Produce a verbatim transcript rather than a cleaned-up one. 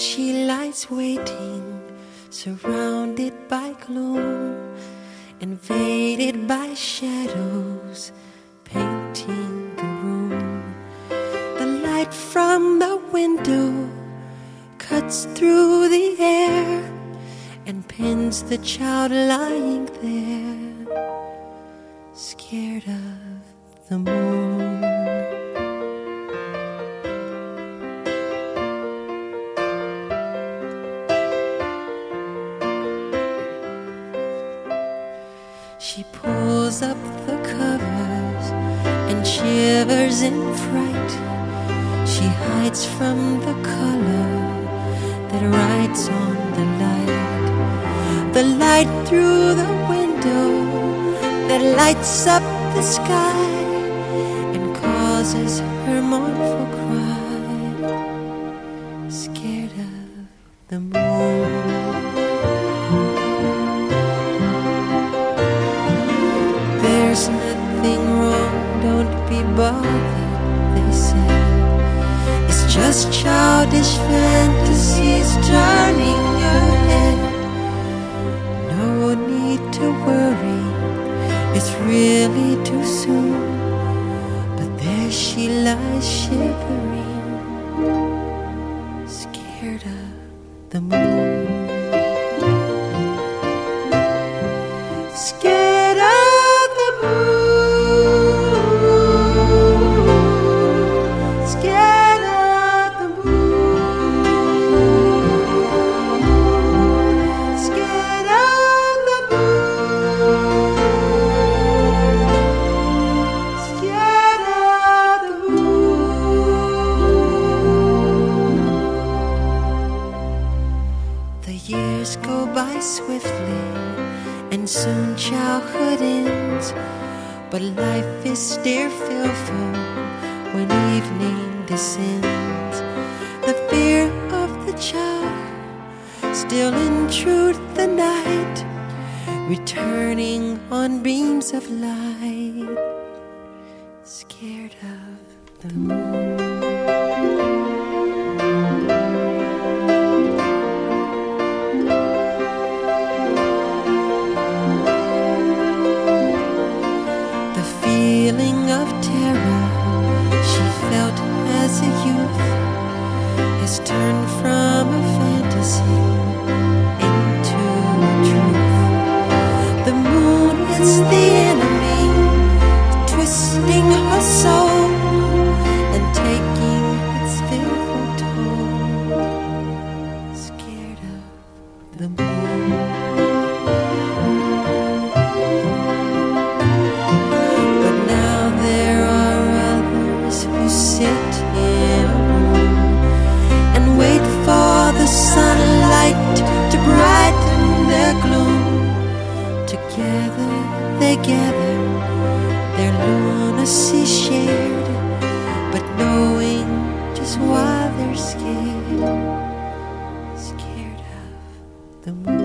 she lies waiting, surrounded by gloom, invaded by shadows, painting the room. The light from the window cuts through the air and pins the child lying there, scared of the moon. She pulls up the covers and shivers in fright. She hides from the color that rides on the light, the light through the window that lights up the sky and causes her mournful cry, scared of the moon. There's nothing wrong, don't be bothered, they say. It's just childish fantasies turning your head. No need to worry, it's really too soon. But there she lies shivering, scared of the moon. Scared of the moon, scared of the moon, scared of the moon, scared of the moon. The years go by swiftly, and soon childhood ends, but life is still fearful when evening descends. The fear of the child still intrudes the night, returning on beams of light, scared of the moon. Feeling of terror she felt as a youth has turned from a fantasy into a truth. The moon is the enemy, twisting her soul and taking its fearful toll, scared of the moon. The sunlight to brighten their gloom. Together they gather, their lunacy shared, but knowing just why they're scared, scared of the moon.